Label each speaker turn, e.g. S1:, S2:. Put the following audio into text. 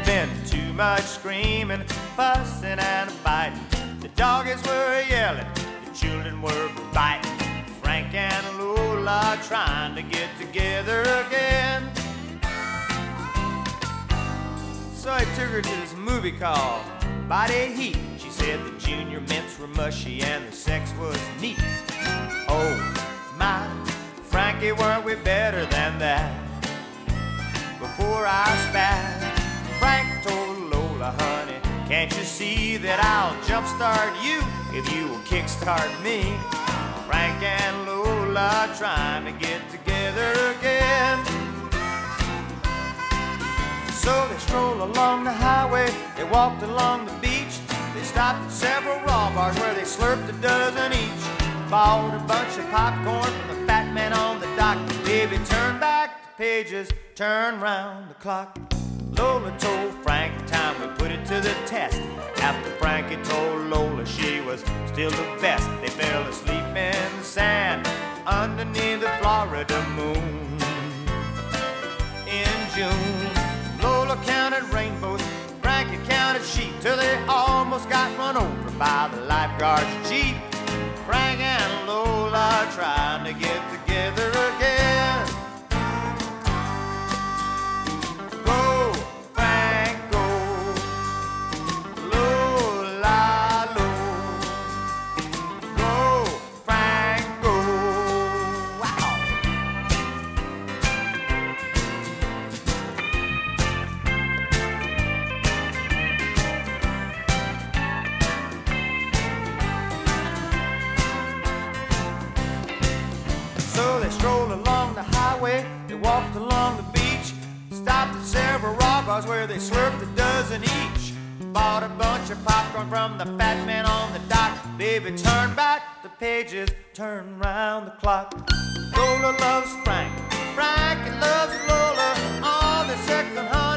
S1: been too much screaming, fussing and fighting. The doggies were yelling, the children were biting. Frank and Lola trying to get together again. So I took her to this movie called Body Heat. She said the junior mints were mushy and the sex was neat. Oh my, Frankie, weren't we better than that? Before I spat, Frank told Lola, honey, can't you see that I'll jumpstart you if you will kickstart me? Frank and Lola trying to get together again. So they strolled along the highway, they walked along the beach. They stopped at several raw bars where they slurped a dozen each. Bought a bunch of popcorn from the fat man on the dock. Baby, turn back the pages, turn round the clock. Lola told Frank time we put it to the test. After Frankie told Lola she was still the best, they fell asleep in the sand underneath the Florida moon. In June, Lola counted rainbows, Frankie counted sheep, till they almost got run over by the lifeguard's jeep. Frank and Lola trying to get together again. Go, Frank, go. Lola, lo. Go, Frank, go. Wow. So they strolled along the highway, they walked along the beach, stopped at several raw bars where they slurped a dozen each. Bought a bunch of popcorn from the fat man on the dock. Baby, turn back the pages, turn round the clock. Lola loves Frank, Frankie loves Lola, all the second